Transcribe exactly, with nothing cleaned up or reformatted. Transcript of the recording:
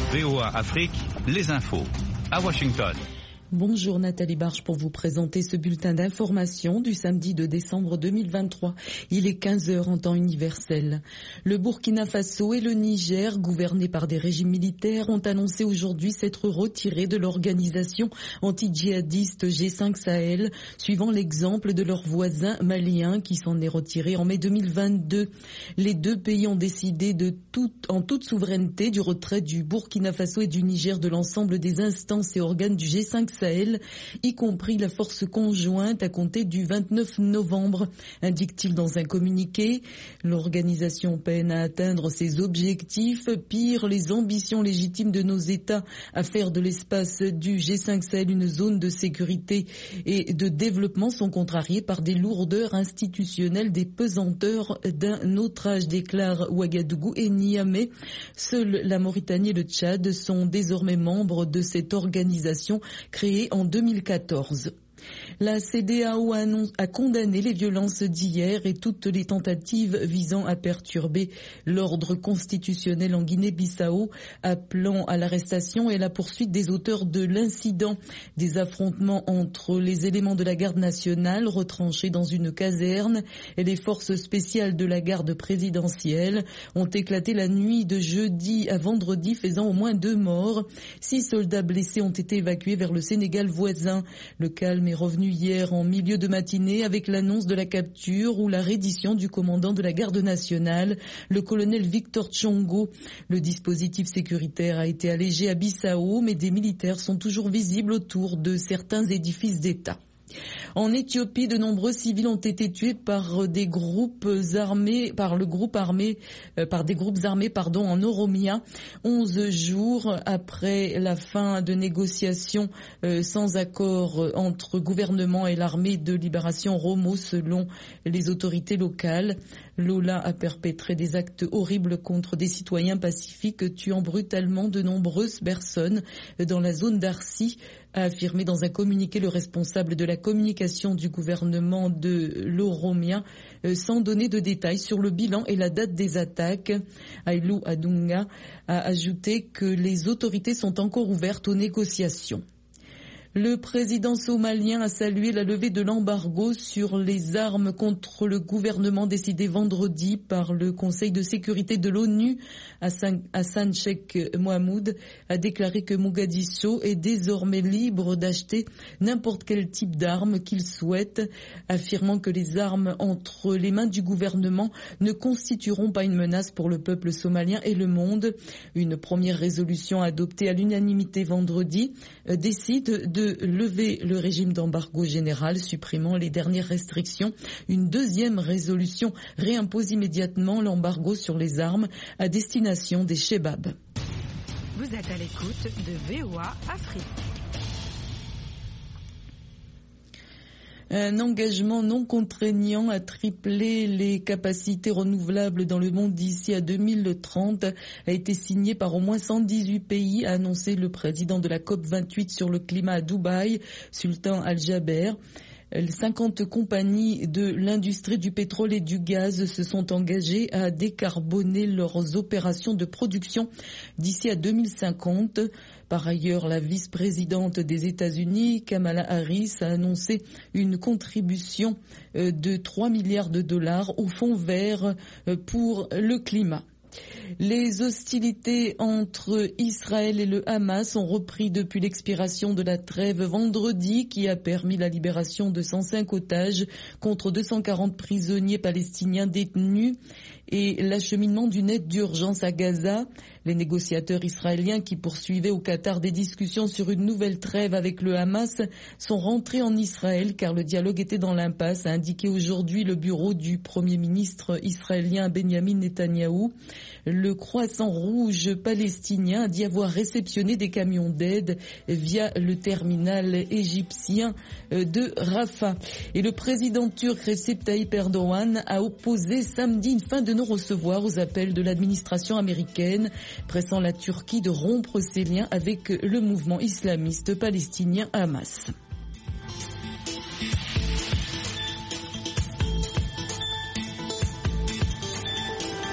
V O A Afrique, les infos. À Washington. Bonjour Nathalie Barche pour vous présenter ce bulletin d'information du samedi deux décembre deux mille vingt-trois. Il est quinze heures en temps universel. Le Burkina Faso et le Niger, gouvernés par des régimes militaires, ont annoncé aujourd'hui s'être retirés de l'organisation anti-djihadiste G cinq Sahel, suivant l'exemple de leurs voisins maliens qui s'en est retiré en mai deux mille vingt-deux. Les deux pays ont décidé de tout, en toute souveraineté du retrait du Burkina Faso et du Niger de l'ensemble des instances et organes du G cinq Sahel, y compris la force conjointe à compter du vingt-neuf novembre, indique-t-il dans un communiqué. L'organisation peine à atteindre ses objectifs. Pire, les ambitions légitimes de nos États à faire de l'espace du G cinq Sahel une zone de sécurité et de développement sont contrariées par des lourdeurs institutionnelles, des pesanteurs d'un autre âge, déclarent Ouagadougou et Niamey. Seuls la Mauritanie et le Tchad sont désormais membres de cette organisation créée en deux mille quatorze. La C D A O a, a condamné les violences d'hier et toutes les tentatives visant à perturber l'ordre constitutionnel en Guinée-Bissau, appelant à l'arrestation et à la poursuite des auteurs de l'incident. Des affrontements entre les éléments de la garde nationale retranchés dans une caserne et les forces spéciales de la garde présidentielle ont éclaté la nuit de jeudi à vendredi, faisant au moins deux morts. Six soldats blessés ont été évacués vers le Sénégal voisin. Le calme est revenu hier en milieu de matinée avec l'annonce de la capture ou la reddition du commandant de la garde nationale, le colonel Victor Tchongo. Le dispositif sécuritaire a été allégé à Bissau, mais des militaires sont toujours visibles autour de certains édifices d'État. En Éthiopie, de nombreux civils ont été tués par des groupes armés, par le groupe armé, euh, par des groupes armés, pardon, en Oromia, onze jours après la fin de négociations euh, sans accord entre gouvernement et l'armée de libération Oromo, selon les autorités locales. Lola a perpétré des actes horribles contre des citoyens pacifiques, tuant brutalement de nombreuses personnes dans la zone d'Arsi, a affirmé dans un communiqué le responsable de la communication du gouvernement de l'Oromia, sans donner de détails sur le bilan et la date des attaques. Aïlou Adunga a ajouté que les autorités sont encore ouvertes aux négociations. Le président somalien a salué la levée de l'embargo sur les armes contre le gouvernement décidé vendredi par le Conseil de sécurité de l'ONU. Hassan, Hassan Sheikh Mohamoud a déclaré que Mogadiscio est désormais libre d'acheter n'importe quel type d'armes qu'il souhaite, affirmant que les armes entre les mains du gouvernement ne constitueront pas une menace pour le peuple somalien et le monde. Une première résolution adoptée à l'unanimité vendredi décide de de lever le régime d'embargo général, supprimant les dernières restrictions. Une deuxième résolution réimpose immédiatement l'embargo sur les armes à destination des Chebabs. Vous êtes à l'écoute de V O A Afrique. Un engagement non contraignant à tripler les capacités renouvelables dans le monde d'ici à deux mille trente a été signé par au moins cent dix-huit pays, a annoncé le président de la COP vingt-huit sur le climat à Dubaï, Sultan Al-Jaber. cinquante compagnies de l'industrie du pétrole et du gaz se sont engagées à décarboner leurs opérations de production d'ici à deux mille cinquante. Par ailleurs, la vice-présidente des États-Unis, Kamala Harris, a annoncé une contribution de trois milliards de dollars au Fonds vert pour le climat. Les hostilités entre Israël et le Hamas ont repris depuis l'expiration de la trêve vendredi qui a permis la libération de cent cinq otages contre deux cent quarante prisonniers palestiniens détenus et l'acheminement d'une aide d'urgence à Gaza. Les négociateurs israéliens qui poursuivaient au Qatar des discussions sur une nouvelle trêve avec le Hamas sont rentrés en Israël car le dialogue était dans l'impasse, a indiqué aujourd'hui le bureau du Premier ministre israélien Benjamin Netanyahou. Le Croissant Rouge palestinien a dit avoir réceptionné des camions d'aide via le terminal égyptien de Rafah. Et le président turc Recep Tayyip Erdogan a opposé samedi une fin de non-recevoir aux appels de l'administration américaine, pressant la Turquie de rompre ses liens avec le mouvement islamiste palestinien Hamas.